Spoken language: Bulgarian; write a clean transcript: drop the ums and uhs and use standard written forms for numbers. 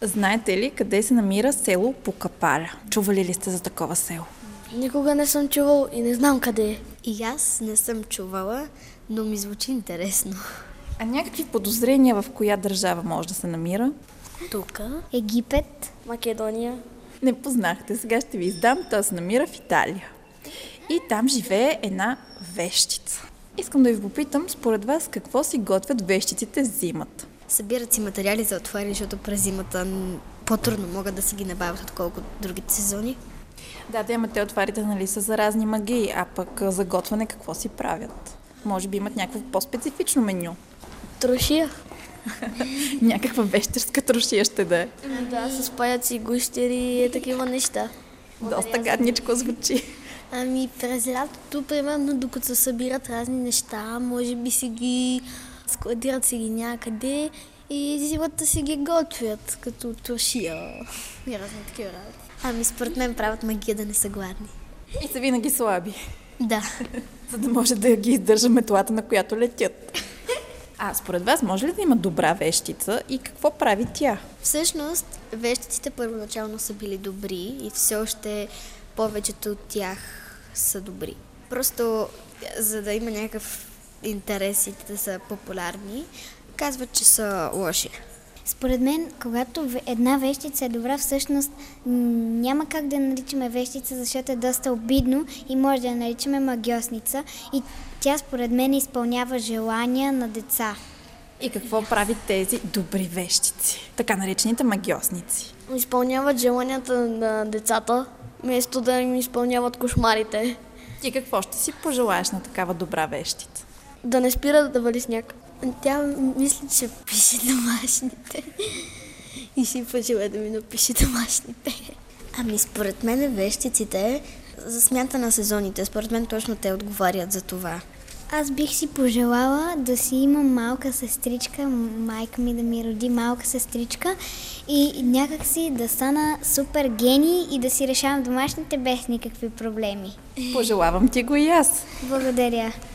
Знаете ли къде се намира село Покапаля? Чували ли сте за такова село? Никога не съм чувал и не знам къде е. И аз не съм чувала, но ми звучи интересно. А някакви подозрения в коя държава може да се намира? Тук Египет. Македония. Не познахте, сега ще ви издам. Той се намира в Италия. И там живее една вещица. Искам да ви попитам, според вас, какво си готвят вещиците зимата? събират си материали за отваряне, защото през зимата по-трудно могат да си ги набавят, отколкото другите сезони. Да, ама те отварите, нали, са за разни магии, а пък за готвяне какво си правят? Може би имат някакво по-специфично меню. Трошия. Някаква вещерска трошия ще да е. Да, с паяци, гущери и такива неща. Доста гадничко звучи. Ами през лятото, примерно, докато се събират разни неща, може би си ги складират си ги някъде и зимата си ги готвят, като трошия и разни такива работи. Ами според мен правят магия да не са гладни. И са винаги слаби, Да. за да може да ги издържа метлата, на която летят. А според вас може ли да има добра вещица и какво прави тя? Всъщност, вещиците първоначално са били добри и все още повечето от тях са добри. Просто, за да има някакъв интерес и да са популярни, казват, че са лоши. Според мен, когато една вещица е добра, всъщност няма как да я наричаме вещица, защото е доста обидно и може да я наричаме магиосница. И тя според мен изпълнява желания на деца. И какво прави тези добри вещици, така наречените магиосници? Изпълняват желанията на децата, вместо да им изпълняват кошмарите. Ти какво ще си пожелаеш на такава добра вещица? Да не спира да вали сняг. Тя мисля, че пише домашните и си пожела да ми напише домашните. Ами според мен вещиците за смяната на сезоните, според мен точно те отговарят за това. Аз бих си пожелала да си имам малка сестричка, майка ми да ми роди малка сестричка и някакси да стана супер гений и да си решавам домашните без никакви проблеми. Пожелавам ти го и аз. Благодаря.